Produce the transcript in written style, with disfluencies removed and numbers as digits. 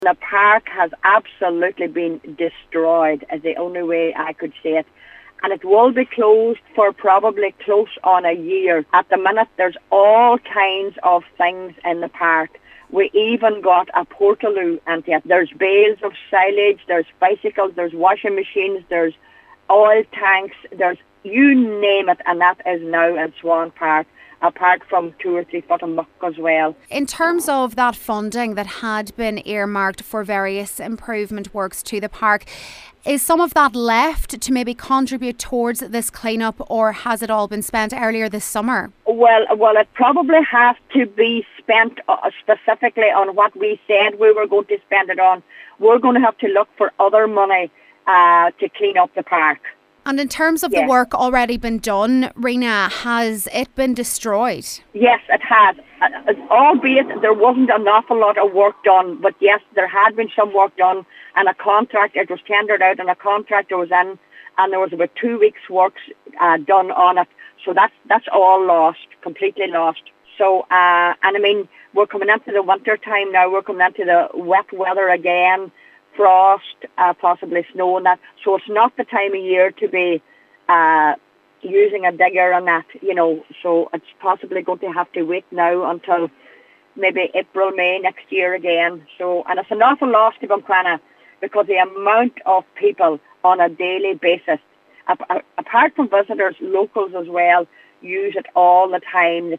The park has absolutely been destroyed, is the only way I could say it. And it will be closed for probably close on a year. At the minute, there's all kinds of things in the park. We even got a portaloo, and yet there's bales of silage, there's bicycles, there's washing machines, there's oil tanks, there's you name it, and that is now in Swan Park, apart from 2 or 3 foot of muck as well. In terms of that funding that had been earmarked for various improvement works to the park, is some of that left to maybe contribute towards this clean-up, or has it all been spent earlier this summer? Well, it probably has to be spent specifically on what we said we were going to spend it on. We're going to have to look for other money to clean up the park. And in terms of the work already been done, Rena, has it been destroyed? Yes, it has. Albeit there wasn't an awful lot of work done, but yes, there had been some work done, and it was tendered out, and a contractor was in, and there was about 2 weeks' work done on it. So that's all lost, completely lost. So, and I mean, we're coming into the winter time now. We're coming into the wet weather again, frost, possibly snow and that. So it's not the time of year to be using a digger and that, So it's possibly going to have to wait now until maybe April, May next year again. So, and it's an awful loss to Buncrana, because the amount of people on a daily basis, apart from visitors, locals as well, use it all the time. They